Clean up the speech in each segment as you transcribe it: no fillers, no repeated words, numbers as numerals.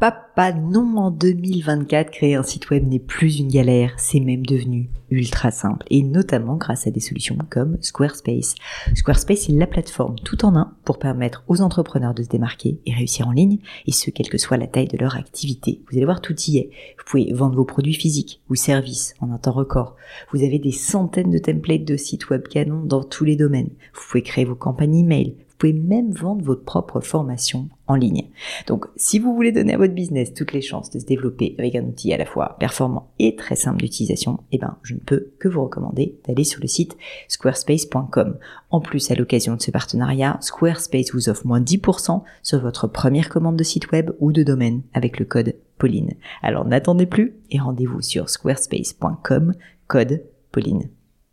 papa, non, en 2024, créer un site web n'est plus une galère, c'est même devenu ultra simple, et notamment grâce à des solutions comme Squarespace. Squarespace est la plateforme tout en un pour permettre aux entrepreneurs de se démarquer et réussir en ligne, et ce, quelle que soit la taille de leur activité. Vous allez voir, tout y est. Vous pouvez vendre vos produits physiques ou services en un temps record. Vous avez des centaines de templates de sites web canons dans tous les domaines. Vous pouvez créer vos campagnes email. Vous pouvez même vendre votre propre formation en ligne. Donc, si vous voulez donner à votre business toutes les chances de se développer avec un outil à la fois performant et très simple d'utilisation, je ne peux que vous recommander d'aller sur le site squarespace.com. En plus, à l'occasion de ce partenariat, Squarespace vous offre moins 10% sur votre première commande de site web ou de domaine avec le code Pauline. Alors, n'attendez plus et rendez-vous sur squarespace.com, code Pauline.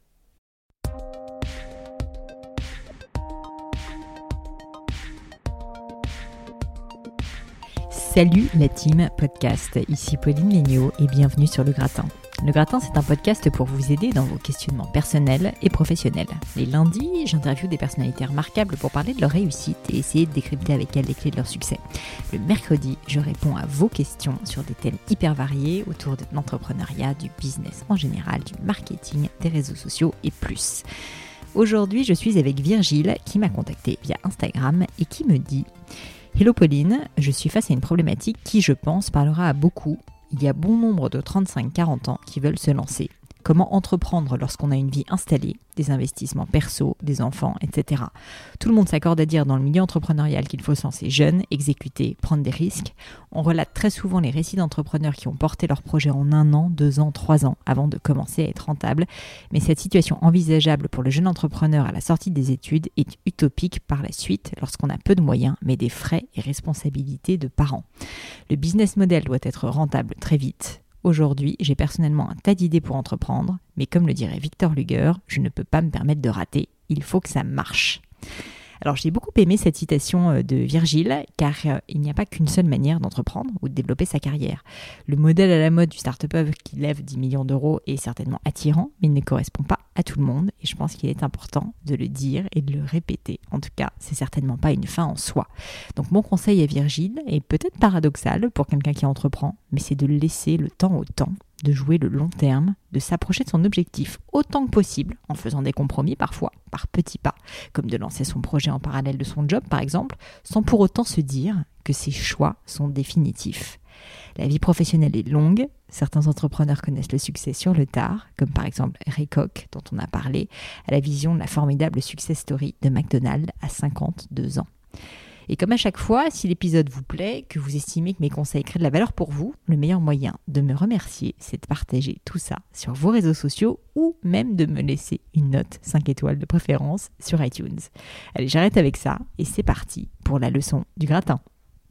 Salut la team podcast, ici Pauline Léniaud et bienvenue sur Le Gratin. Le Gratin, c'est un podcast pour vous aider dans vos questionnements personnels et professionnels. Les lundis, j'interviewe des personnalités remarquables pour parler de leur réussite et essayer de décrypter avec elles les clés de leur succès. Le mercredi, je réponds à vos questions sur des thèmes hyper variés autour de l'entrepreneuriat, du business en général, du marketing, des réseaux sociaux et plus. Aujourd'hui, je suis avec Virgile qui m'a contacté via Instagram et qui me dit « Hello Pauline, je suis face à une problématique qui, je pense, parlera à beaucoup. Il y a bon nombre de 35-40 ans qui veulent se lancer. Comment entreprendre lorsqu'on a une vie installée, des investissements perso, des enfants, etc. Tout le monde s'accorde à dire dans le milieu entrepreneurial qu'il faut se lancer jeune, exécuter, prendre des risques. On relate très souvent les récits d'entrepreneurs qui ont porté leur projet en 1 an, 2 ans, 3 ans avant de commencer à être rentable. Mais cette situation envisageable pour le jeune entrepreneur à la sortie des études est utopique par la suite lorsqu'on a peu de moyens, mais des frais et responsabilités de parents. Le business model doit être rentable très vite. Aujourd'hui, j'ai personnellement un tas d'idées pour entreprendre, mais comme le dirait Victor Luger, je ne peux pas me permettre de rater, il faut que ça marche. Alors j'ai beaucoup aimé cette citation de Virgile, car il n'y a pas qu'une seule manière d'entreprendre ou de développer sa carrière. Le modèle à la mode du start-up qui lève 10 millions d'euros est certainement attirant, mais il ne correspond pas à tout le monde, et je pense qu'il est important de le dire et de le répéter. En tout cas, c'est certainement pas une fin en soi. Donc mon conseil à Virgile est peut-être paradoxal pour quelqu'un qui entreprend, mais c'est de laisser le temps au temps, de jouer le long terme, de s'approcher de son objectif autant que possible, en faisant des compromis parfois, par petits pas, comme de lancer son projet en parallèle de son job par exemple, sans pour autant se dire que ses choix sont définitifs. La vie professionnelle est longue, certains entrepreneurs connaissent le succès sur le tard, comme par exemple Ray Koch, dont on a parlé, à la vision de la formidable success story de McDonald's à 52 ans. Et comme à chaque fois, si l'épisode vous plaît, que vous estimez que mes conseils créent de la valeur pour vous, le meilleur moyen de me remercier, c'est de partager tout ça sur vos réseaux sociaux ou même de me laisser une note 5 étoiles de préférence sur iTunes. Allez, j'arrête avec ça et c'est parti pour la leçon du gratin.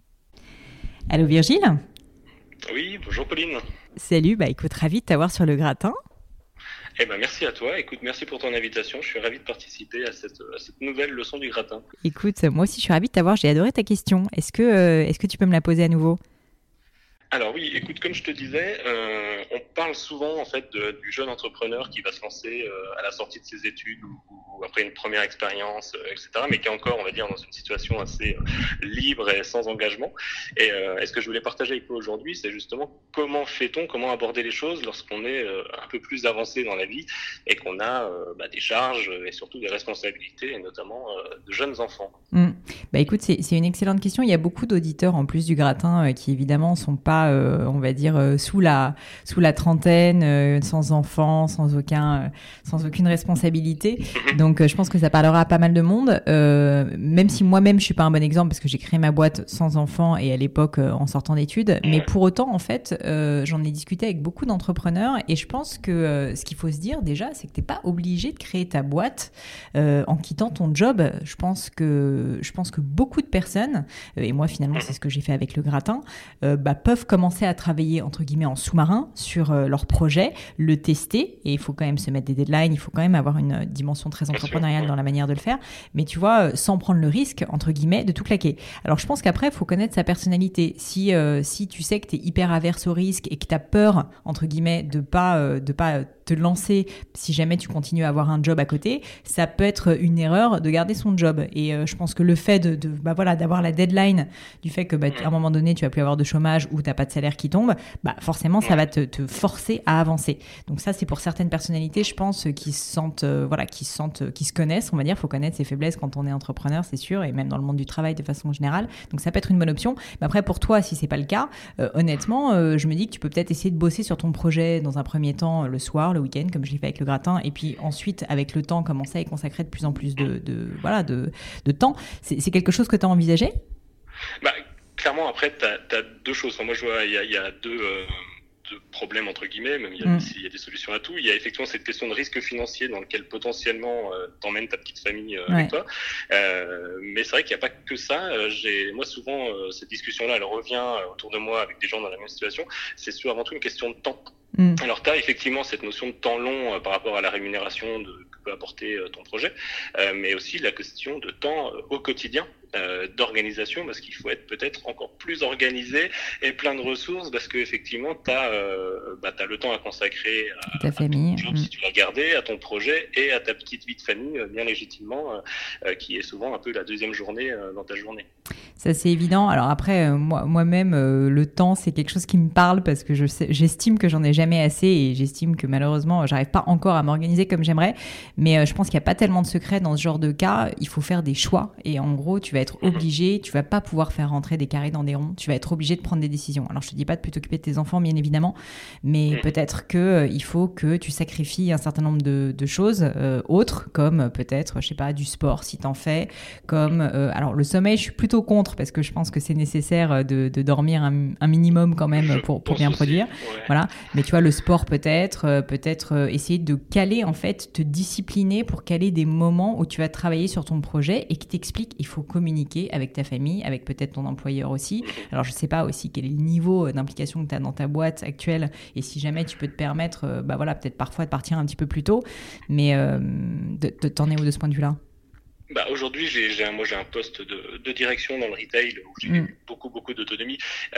Allô Virgile ? Oui, bonjour Pauline. Salut, écoute, ravi de t'avoir sur le gratin. Merci à toi. Écoute, merci pour ton invitation. Je suis ravi de participer à cette nouvelle leçon du gratin. Écoute, moi aussi je suis ravie de t'avoir. J'ai adoré ta question. Est-ce que tu peux me la poser à nouveau ? Alors oui, écoute, comme je te disais, on parle souvent en fait du jeune entrepreneur qui va se lancer à la sortie de ses études ou après une première expérience, etc., mais qui est encore, on va dire, dans une situation assez libre et sans engagement. Et ce que je voulais partager avec toi aujourd'hui, c'est justement comment aborder les choses lorsqu'on est un peu plus avancé dans la vie et qu'on a des charges et surtout des responsabilités, et notamment de jeunes enfants. Écoute, c'est une excellente question. Il y a beaucoup d'auditeurs en plus du gratin qui évidemment sont pas, on va dire, sous la trentaine, sans enfants, sans aucune responsabilité. Donc je pense que ça parlera à pas mal de monde, même si moi-même je suis pas un bon exemple parce que j'ai créé ma boîte sans enfants et à l'époque en sortant d'études. Mais pour autant, en fait, j'en ai discuté avec beaucoup d'entrepreneurs et je pense que ce qu'il faut se dire déjà, c'est que t'es pas obligé de créer ta boîte en quittant ton job. Je pense que beaucoup de personnes, et moi finalement c'est ce que j'ai fait avec le gratin, peuvent commencer à travailler entre guillemets en sous-marin sur leur projet, le tester, et il faut quand même se mettre des deadlines, il faut quand même avoir une dimension très entrepreneuriale dans la manière de le faire, mais tu vois, sans prendre le risque entre guillemets de tout claquer. Alors je pense qu'après il faut connaître sa personnalité. Si tu sais que tu es hyper averse au risque et que tu as peur entre guillemets de pas te lancer, si jamais tu continues à avoir un job à côté, ça peut être une erreur de garder son job. Et je pense que le fait d'avoir la deadline du fait que à un moment donné tu vas plus avoir de chômage ou t'as pas de salaire qui tombe, forcément ça va te forcer à avancer. Donc ça, c'est pour certaines personnalités, je pense, qui se connaissent, on va dire. Faut connaître ses faiblesses quand on est entrepreneur, c'est sûr, et même dans le monde du travail de façon générale. Donc ça peut être une bonne option. Mais après, pour toi, si c'est pas le cas, honnêtement, je me dis que tu peux peut-être essayer de bosser sur ton projet dans un premier temps, le soir, le week-end, comme je l'ai fait avec le gratin, et puis ensuite, avec le temps, commencer à y consacrer de plus en plus de temps. C'est quelque chose que tu as envisagé ? Clairement, après, tu as deux choses. Enfin, moi, je vois, il y a deux problèmes, entre guillemets, même il y a des solutions à tout. Il y a effectivement cette question de risque financier dans lequel potentiellement t'emmènes ta petite famille avec toi. Mais c'est vrai qu'il n'y a pas que ça. Moi, souvent, cette discussion-là, elle revient autour de moi avec des gens dans la même situation. C'est avant tout une question de temps. Alors, tu as effectivement cette notion de temps long par rapport à la rémunération que peut apporter ton projet, mais aussi la question de temps au quotidien, d'organisation, parce qu'il faut être peut-être encore plus organisé et plein de ressources, parce qu'effectivement, tu as le temps à consacrer à ta famille, ton job, si tu l'as gardé, à ton projet et à ta petite vie de famille, bien légitimement, qui est souvent un peu la deuxième journée dans ta journée. Ça, c'est évident. Alors après, moi-même, le temps, c'est quelque chose qui me parle parce que j'estime que j'en ai jamais assez et j'estime que malheureusement, j'arrive pas encore à m'organiser comme j'aimerais. Mais je pense qu'il n'y a pas tellement de secrets dans ce genre de cas. Il faut faire des choix et en gros, tu vas être obligé, tu vas pas pouvoir faire rentrer des carrés dans des ronds. Tu vas être obligé de prendre des décisions. Alors, je te dis pas de plus t'occuper de tes enfants, bien évidemment, mais peut-être que il faut que tu sacrifies un certain nombre de choses autres, comme peut-être, je sais pas, du sport si t'en fais, comme alors le sommeil, je suis plutôt contre parce que je pense que c'est nécessaire de dormir un minimum quand même pour bien produire. Voilà. Mais tu vois, le sport peut-être essayer de caler, en fait, te discipliner pour caler des moments où tu vas travailler sur ton projet et qui t'explique, il faut communiquer avec ta famille, avec peut-être ton employeur aussi. Alors, je sais pas aussi quel est le niveau d'implication que tu as dans ta boîte actuelle et si jamais tu peux te permettre, peut-être parfois de partir un petit peu plus tôt, mais t'en es où de ce point de vue-là ? Aujourd'hui, j'ai un poste de direction dans le retail où j'ai beaucoup d'autonomie,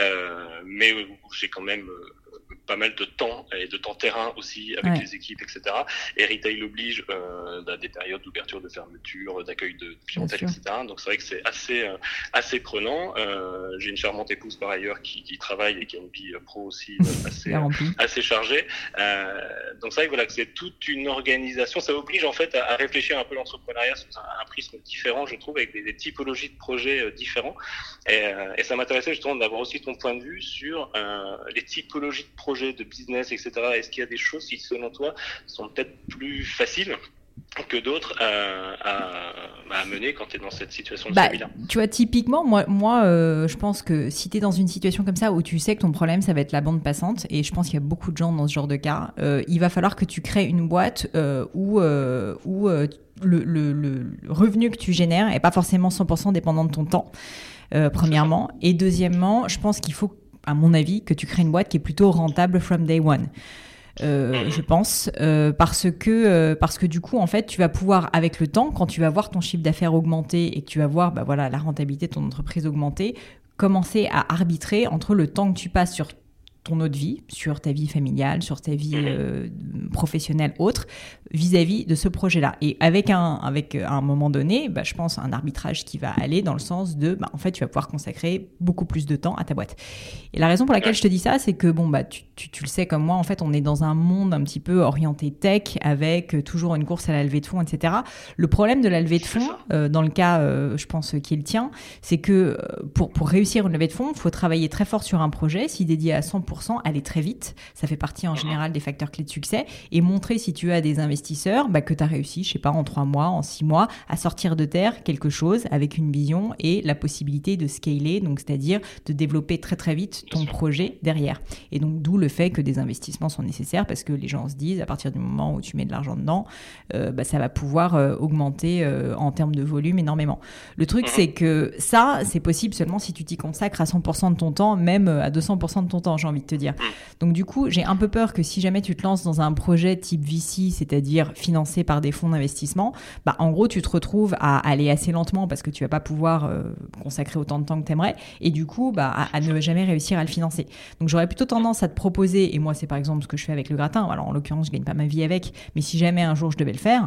mais où j'ai quand même pas mal de temps et de temps terrain aussi avec les équipes, etc. Et retail oblige des périodes d'ouverture, de fermeture, d'accueil de clientèle, etc. Donc c'est vrai que c'est assez prenant. J'ai une charmante épouse par ailleurs qui travaille et qui a une vie pro aussi assez chargée. Donc c'est vrai que c'est toute une organisation. Ça oblige en fait à réfléchir un peu l'entrepreneuriat sous un prisme différent, je trouve, avec des typologies de projets différents. Et ça m'intéressait justement d'avoir aussi ton point de vue sur les typologies de projets, de business, etc. Est-ce qu'il y a des choses qui, selon toi, sont peut-être plus faciles que d'autres à mener quand tu es dans cette situation de famille-là? Tu vois, typiquement, moi je pense que si tu es dans une situation comme ça où tu sais que ton problème, ça va être la bande passante, et je pense qu'il y a beaucoup de gens dans ce genre de cas, il va falloir que tu crées une boîte où le revenu que tu génères n'est pas forcément 100% dépendant de ton temps, premièrement. Et deuxièmement, je pense qu'il faut, à mon avis, que tu crées une boîte qui est plutôt rentable from day one. Je pense, parce que du coup, en fait, tu vas pouvoir, avec le temps, quand tu vas voir ton chiffre d'affaires augmenter et que tu vas voir, la rentabilité de ton entreprise augmenter, commencer à arbitrer entre le temps que tu passes sur ton autre vie, sur ta vie familiale, sur ta vie professionnelle autre, vis-à-vis de ce projet-là. Et avec un moment donné, je pense un arbitrage qui va aller dans le sens de, en fait, tu vas pouvoir consacrer beaucoup plus de temps à ta boîte. Et la raison pour laquelle je te dis ça, c'est que tu le sais comme moi, en fait, on est dans un monde un petit peu orienté tech, avec toujours une course à la levée de fonds, etc. Le problème de la levée de fonds, dans le cas, je pense, qui est le tien, c'est que pour réussir une levée de fonds, il faut travailler très fort sur un projet, s'y dédier à 100%, aller très vite. Ça fait partie en général des facteurs clés de succès, et montrer, si tu as des investisseurs, que tu as réussi, je sais pas, en 3 mois, en 6 mois, à sortir de terre quelque chose avec une vision et la possibilité de scaler, donc c'est-à-dire de développer très très vite ton projet derrière. Et donc d'où le fait que des investissements sont nécessaires, parce que les gens se disent, à partir du moment où tu mets de l'argent dedans, ça va pouvoir augmenter en termes de volume énormément. Le truc, c'est que ça, c'est possible seulement si tu t'y consacres à 100% de ton temps, même à 200% de ton temps, j'ai envie envie de te dire. Donc du coup, j'ai un peu peur que si jamais tu te lances dans un projet type VC, c'est-à-dire financé par des fonds d'investissement, en gros, tu te retrouves à aller assez lentement parce que tu vas pas pouvoir consacrer autant de temps que t'aimerais et du coup, à ne jamais réussir à le financer. Donc j'aurais plutôt tendance à te proposer, et moi c'est par exemple ce que je fais avec le gratin, alors en l'occurrence je gagne pas ma vie avec, mais si jamais un jour je devais le faire,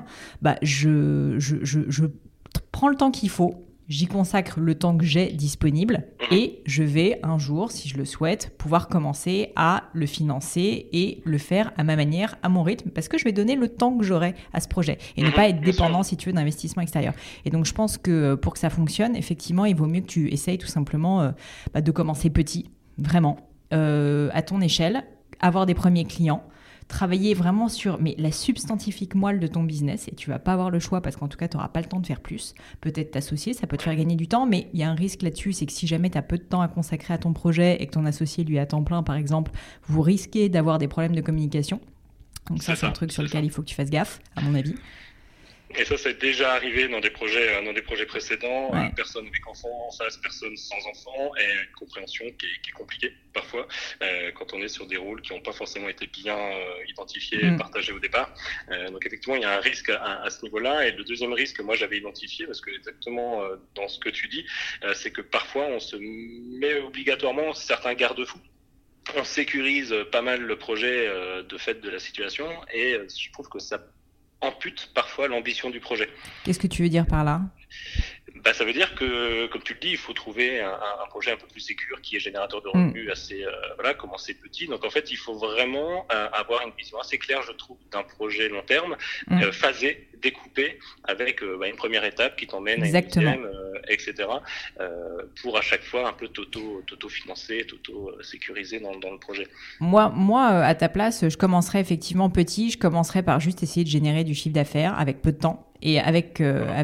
je prends le temps qu'il faut. J'y consacre le temps que j'ai disponible et je vais un jour, si je le souhaite, pouvoir commencer à le financer et le faire à ma manière, à mon rythme, parce que je vais donner le temps que j'aurai à ce projet et ne pas être dépendant, si tu veux, d'investissement extérieur. Et donc, je pense que pour que ça fonctionne, effectivement, il vaut mieux que tu essayes tout simplement de commencer petit, vraiment, à ton échelle, avoir des premiers clients, travailler vraiment sur la substantifique moelle de ton business et tu vas pas avoir le choix parce qu'en tout cas tu n'auras pas le temps de faire plus. Peut-être t'associer, ça peut te faire gagner du temps, mais il y a un risque là-dessus, c'est que si jamais tu as peu de temps à consacrer à ton projet et que ton associé lui est à temps plein par exemple, vous risquez d'avoir des problèmes de communication. Donc ça c'est un truc sur lequel il faut que tu fasses gaffe à mon avis. Et ça, c'est déjà arrivé dans des projets précédents. Ouais. Personne avec enfants en face, personne sans enfants, et une compréhension qui est compliquée parfois quand on est sur des rôles qui n'ont pas forcément été bien identifiés et partagés au départ. Donc effectivement, il y a un risque à ce niveau-là. Et le deuxième risque que moi j'avais identifié, parce que exactement dans ce que tu dis, c'est que parfois on se met obligatoirement certains garde-fous. On sécurise pas mal le projet de fait de la situation, et je trouve que ça ampute parfois l'ambition du projet. Qu'est-ce que tu veux dire par là ? Ça veut dire que, comme tu le dis, il faut trouver un projet un peu plus sécure, qui est générateur de revenus assez, commencer petit. Donc en fait, il faut vraiment avoir une vision assez claire, je trouve, d'un projet long terme, phasé, découpé, avec une première étape qui t'emmène à une deuxième, etc. Pour à chaque fois un peu t'auto-financer, t'auto-sécuriser dans le projet. Moi, à ta place, je commencerais effectivement petit. Je commencerais par juste essayer de générer du chiffre d'affaires avec peu de temps. Et avec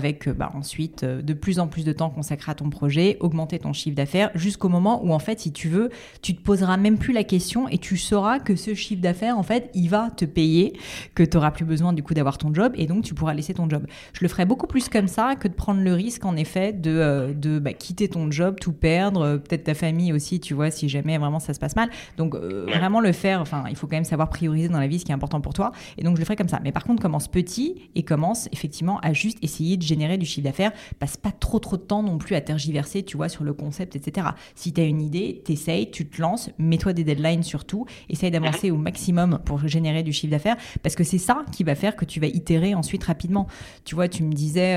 ensuite de plus en plus de temps consacré à ton projet, augmenter ton chiffre d'affaires jusqu'au moment où en fait, si tu veux, tu te poseras même plus la question et tu sauras que ce chiffre d'affaires, en fait, il va te payer, que tu n'auras plus besoin du coup d'avoir ton job et donc tu pourras laisser ton job. Je le ferais beaucoup plus comme ça que de prendre le risque en effet de quitter ton job, tout perdre, peut-être ta famille aussi, tu vois, si jamais vraiment ça se passe mal. Donc vraiment le faire, il faut quand même savoir prioriser dans la vie ce qui est important pour toi. Et donc je le ferais comme ça. Mais par contre, commence petit et commence effectivement à juste essayer de générer du chiffre d'affaires. Passe pas trop de temps non plus à tergiverser, tu vois, sur le concept, etc. Si tu as une idée, t'essayes, tu te lances, mets-toi des deadlines surtout, essaye d'avancer au maximum pour générer du chiffre d'affaires, parce que c'est ça qui va faire que tu vas itérer ensuite rapidement. Tu vois, tu me disais,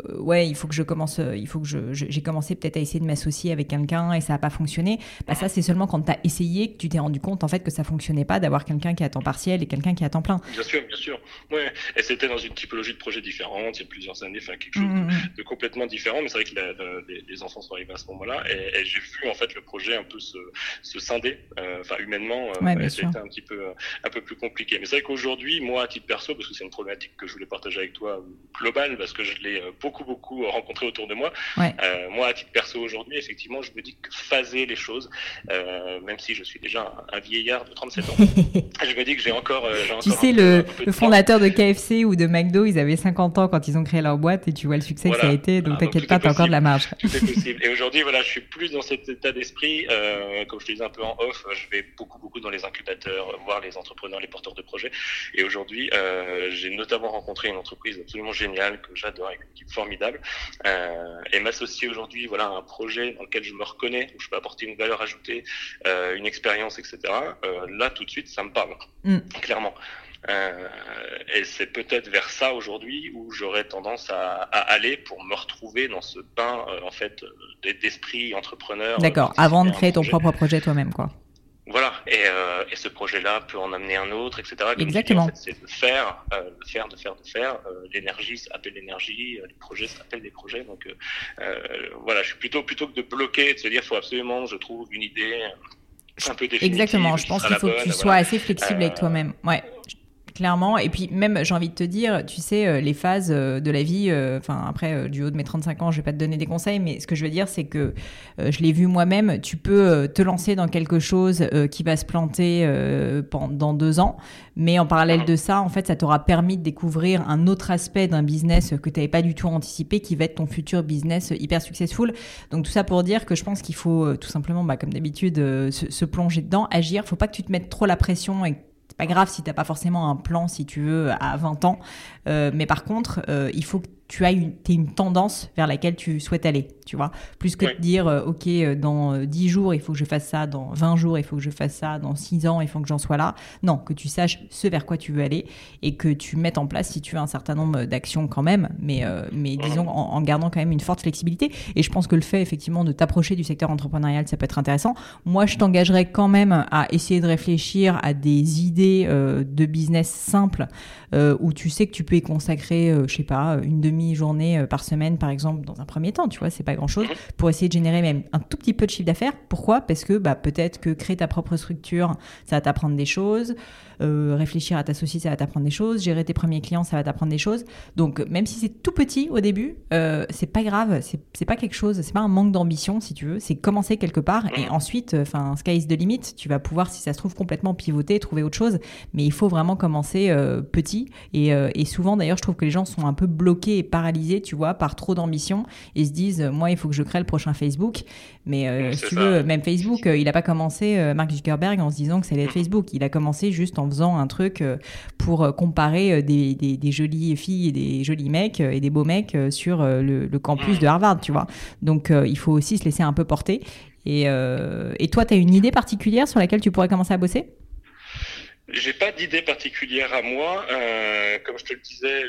il faut que je commence, j'ai commencé peut-être à essayer de m'associer avec quelqu'un et ça n'a pas fonctionné. Ça, c'est seulement quand tu as essayé que tu t'es rendu compte en fait que ça fonctionnait pas d'avoir quelqu'un qui est à temps partiel et quelqu'un qui est à temps plein. Bien sûr. Ouais. Et c'était dans une typologie de projet différente, il y a plusieurs années, quelque chose de complètement différent, mais c'est vrai que les enfants sont arrivés à ce moment-là, et j'ai vu en fait le projet un peu se scinder, humainement, c'était un peu plus compliqué. Mais c'est vrai qu'aujourd'hui, moi à titre perso, parce que c'est une problématique que je voulais partager avec toi, globale, parce que je l'ai beaucoup rencontré autour de moi, moi à titre perso aujourd'hui, effectivement, je me dis que phaser les choses, même si je suis déjà un vieillard de 37 ans, je me dis que j'ai encore tu sais, le fondateur de KFC ou de McDo, ils avaient 50 ans quand ils ont créé leur boîte et tu vois le succès que ça a été, donc t'inquiète pas, t'as encore de la marge. Tout est possible. Et aujourd'hui, je suis plus dans cet état d'esprit, comme je te disais un peu en off, je vais beaucoup dans les incubateurs, voir les entrepreneurs, les porteurs de projets. Et aujourd'hui, j'ai notamment rencontré une entreprise absolument géniale que j'adore, avec une équipe formidable, et m'associer aujourd'hui, à un projet dans lequel je me reconnais, où je peux apporter une valeur ajoutée, une expérience, etc. Là, tout de suite, ça me parle, clairement. Et c'est peut-être vers ça aujourd'hui où j'aurais tendance à aller pour me retrouver dans ce bain d'esprit entrepreneur. D'accord, avant de créer ton propre projet toi-même, quoi. Voilà, et ce projet-là peut en amener un autre, etc. Comme exactement. Tu dis, en fait, c'est de faire. L'énergie s'appelle l'énergie, les projets s'appellent des projets. Donc je suis plutôt que de bloquer, de se dire il faut absolument, je trouve une idée un peu définitive. Exactement, je pense qu'il faut que tu sois assez flexible avec toi-même. Ouais. Clairement. Et puis même, j'ai envie de te dire, tu sais, les phases de la vie, après, du haut de mes 35 ans, je vais pas te donner des conseils, mais ce que je veux dire, c'est que je l'ai vu moi-même, tu peux te lancer dans quelque chose qui va se planter pendant 2 ans, mais en parallèle de ça, en fait, ça t'aura permis de découvrir un autre aspect d'un business que tu n'avais pas du tout anticipé, qui va être ton futur business hyper successful. Donc tout ça pour dire que je pense qu'il faut tout simplement, comme d'habitude, se plonger dedans, agir. Faut pas que tu te mettes trop la pression et c'est pas grave si t'as pas forcément un plan, si tu veux, à 20 ans. Mais par contre, il faut que t'aies une tendance vers laquelle tu souhaites aller, tu vois. Plus que de dire, OK, dans 10 jours, il faut que je fasse ça, dans 20 jours, il faut que je fasse ça, dans 6 ans, il faut que j'en sois là. Non, que tu saches ce vers quoi tu veux aller et que tu mettes en place, si tu veux, un certain nombre d'actions quand même, mais disons, en gardant quand même une forte flexibilité. Et je pense que le fait, effectivement, de t'approcher du secteur entrepreneurial, ça peut être intéressant. Moi, je t'engagerais quand même à essayer de réfléchir à des idées de business simples où tu sais que tu peux y consacrer, je sais pas, une demi-journée par semaine, par exemple, dans un premier temps, tu vois, c'est pas grand-chose, pour essayer de générer même un tout petit peu de chiffre d'affaires. Pourquoi ? Parce que peut-être que créer ta propre structure, ça va t'apprendre des choses, réfléchir à t'associer, ça va t'apprendre des choses, gérer tes premiers clients, ça va t'apprendre des choses. Donc, même si c'est tout petit au début, c'est pas grave, c'est pas quelque chose, c'est pas un manque d'ambition, si tu veux, c'est commencer quelque part et ensuite, sky is the limit, tu vas pouvoir, si ça se trouve, complètement pivoter, trouver autre chose, mais il faut vraiment commencer petit et souvent, d'ailleurs, je trouve que les gens sont un peu bloqués et paralysés, tu vois, par trop d'ambition et se disent, moi, il faut que je crée le prochain Facebook, mais si tu veux, même Facebook, il a pas commencé, Mark Zuckerberg, en se disant que ça allait être Facebook, il a commencé juste en faisant un truc pour comparer des jolies filles et des jolis mecs et des beaux mecs sur le campus de Harvard, tu vois. Donc, il faut aussi se laisser un peu porter. Et toi, tu as une idée particulière sur laquelle tu pourrais commencer à bosser ? J'ai pas d'idée particulière à moi. Comme je te le disais,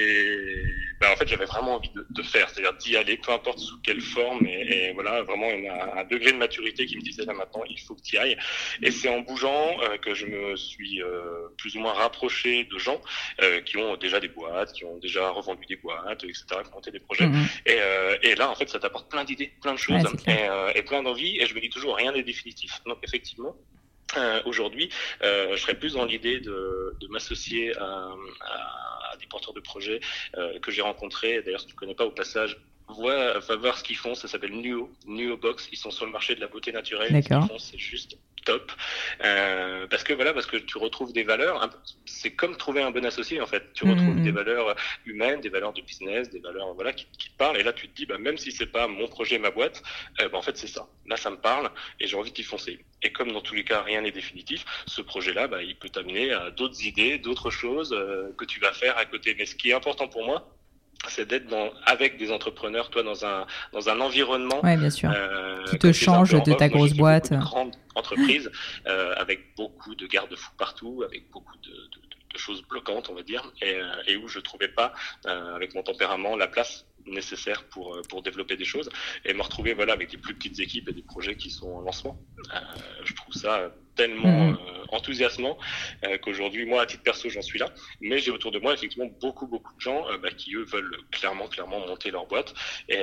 en fait, j'avais vraiment envie de faire, c'est-à-dire d'y aller, peu importe sous quelle forme. Et voilà, vraiment, il y a un degré de maturité qui me disait là maintenant, il faut que tu y ailles. Et c'est en bougeant que je me suis plus ou moins rapproché de gens qui ont déjà des boîtes, qui ont déjà revendu des boîtes, etc., qui ont monté des projets. Et là, en fait, ça t'apporte plein d'idées, plein de choses et plein d'envies. Et je me dis toujours, rien n'est définitif. Donc, effectivement, aujourd'hui, je serais plus dans l'idée de m'associer à des porteurs de projets que j'ai rencontrés. D'ailleurs, si tu connais pas au passage, va voir ce qu'ils font. Ça s'appelle Nuo Box. Ils sont sur le marché de la beauté naturelle. D'accord. Ce qu'ils font, c'est juste top. Parce que tu retrouves des valeurs. C'est comme trouver un bon associé, en fait. Tu retrouves des valeurs humaines, des valeurs de business, des valeurs qui te parlent. Et là, tu te dis, même si c'est pas mon projet, ma boîte, en fait, c'est ça. Là, ça me parle et j'ai envie d'y foncer. Et comme dans tous les cas, rien n'est définitif, ce projet-là, il peut t'amener à d'autres idées, d'autres choses que tu vas faire à côté. Mais ce qui est important pour moi, c'est d'être avec des entrepreneurs, toi, dans un environnement bien sûr. Qui te change de ta grosse boîte. Une grande entreprise avec beaucoup de garde-fous partout, avec beaucoup de choses bloquantes, on va dire, et où je trouvais pas, avec mon tempérament, la place nécessaire pour développer des choses et me retrouver avec des plus petites équipes et des projets qui sont en lancement. Je trouve ça tellement enthousiasmant qu'aujourd'hui, moi, à titre perso, j'en suis là. Mais j'ai autour de moi, effectivement, beaucoup de gens qui, eux, veulent clairement monter leur boîte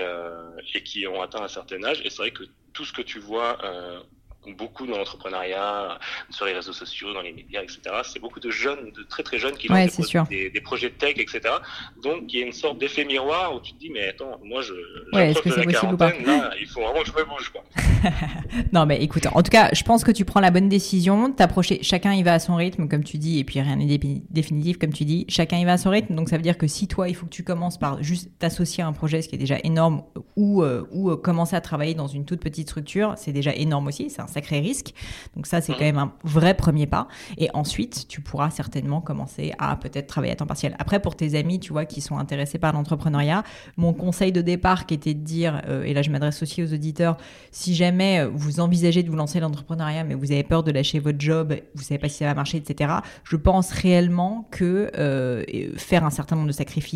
et qui ont atteint un certain âge. Et c'est vrai que tout ce que tu vois beaucoup dans l'entrepreneuriat, sur les réseaux sociaux, dans les médias, etc. C'est beaucoup de jeunes, de très très jeunes qui lancent des projets tech, etc. Donc il y a une sorte d'effet miroir où tu te dis mais attends, moi j'approche de la quarantaine, là il faut vraiment que je me bouge quoi. Non mais écoute, en tout cas je pense que tu prends la bonne décision, t'approcher, chacun y va à son rythme comme tu dis, et puis rien n'est définitif comme tu dis, chacun y va à son rythme, donc ça veut dire que si toi il faut que tu commences par juste t'associer à un projet, ce qui est déjà énorme, ou commencer à travailler dans une toute petite structure, c'est déjà énorme aussi, c'est un sacré risque, donc ça c'est quand même un vrai premier pas, et ensuite tu pourras certainement commencer à peut-être travailler à temps partiel. Après pour tes amis tu vois qui sont intéressés par l'entrepreneuriat, mon conseil de départ qui était de dire, et là je m'adresse aussi aux auditeurs, si jamais vous envisagez de vous lancer dans l'entrepreneuriat mais vous avez peur de lâcher votre job, vous savez pas si ça va marcher, etc., je pense réellement que faire un certain nombre de sacrifices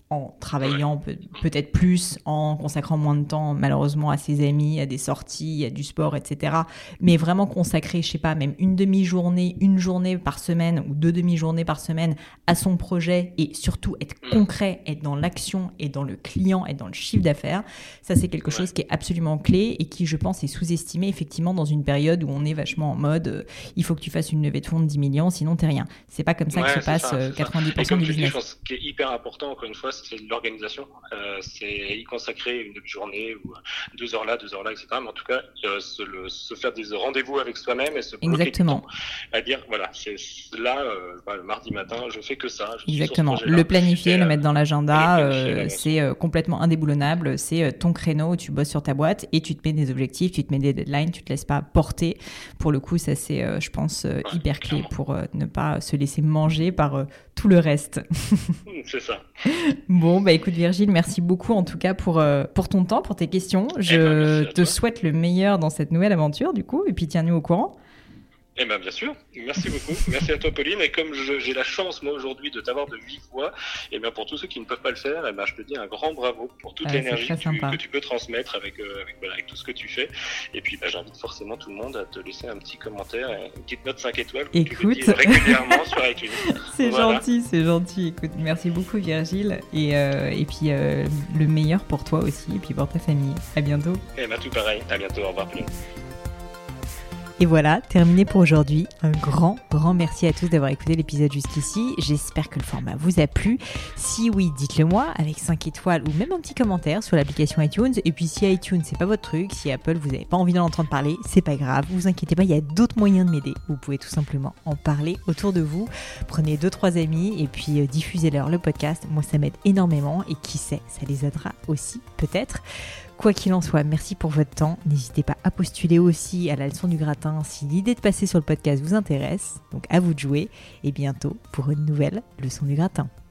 en travaillant peut-être plus, en consacrant moins de temps malheureusement à ses amis, à des sorties, à du sport, etc. Mais vraiment consacrer, je sais pas, même une demi-journée, une journée par semaine ou 2 demi-journées par semaine à son projet et surtout être concret, être dans l'action et dans le client, être dans le chiffre d'affaires. Ça, c'est quelque chose qui est absolument clé et qui, je pense, est sous-estimé effectivement dans une période où on est vachement en mode il faut que tu fasses une levée de fonds de 10 millions, sinon t'es rien. C'est pas comme ça que se passe 90% du business. Ce qui est hyper important, encore une fois, c'est l'organisation. C'est y consacrer une demi-journée ou 2 heures là, 2 heures là, etc. Mais en tout cas, se faire des rendez-vous avec soi-même et se bloquer du temps à dire, voilà, c'est là, le mardi matin, je fais que ça. Exactement. Le planifier, le mettre dans l'agenda, c'est complètement indéboulonnable. C'est ton créneau où tu bosses sur ta boîte et tu te mets des objectifs, tu te mets des deadlines, tu te laisses pas porter. Pour le coup, ça c'est, je pense, hyper clé pour ne pas se laisser manger par tout le reste. C'est ça. Bon, écoute Virgile, merci beaucoup en tout cas pour ton temps, pour tes questions. Je te souhaite le meilleur dans cette nouvelle aventure du coup, et puis tiens-nous au courant. Eh bien, bien sûr. Merci beaucoup. Merci à toi, Pauline. Et comme j'ai la chance, moi, aujourd'hui, de t'avoir de vive voix, et bien, pour tous ceux qui ne peuvent pas le faire, je te dis un grand bravo pour toute l'énergie que tu peux transmettre avec tout ce que tu fais. Et puis, j'invite forcément tout le monde à te laisser un petit commentaire, une petite note 5 étoiles. Écoute. Tu régulièrement sur iTunes. C'est gentil, c'est gentil. Écoute, merci beaucoup, Virgile. Et puis, le meilleur pour toi aussi, et puis pour ta famille. À bientôt. Eh bien, tout pareil. À bientôt. Au revoir, Pauline. Et voilà, terminé pour aujourd'hui. Un grand merci à tous d'avoir écouté l'épisode jusqu'ici. J'espère que le format vous a plu. Si oui, dites-le moi avec 5 étoiles ou même un petit commentaire sur l'application iTunes. Et puis si iTunes, c'est pas votre truc, si Apple, vous n'avez pas envie d'en entendre parler, c'est pas grave. Vous inquiétez pas, il y a d'autres moyens de m'aider. Vous pouvez tout simplement en parler autour de vous. Prenez 2-3 amis et puis diffusez-leur le podcast. Moi, ça m'aide énormément et qui sait, ça les aidera aussi peut-être. Quoi qu'il en soit, merci pour votre temps. N'hésitez pas à postuler aussi à la leçon du gratin si l'idée de passer sur le podcast vous intéresse. Donc à vous de jouer et bientôt pour une nouvelle leçon du gratin.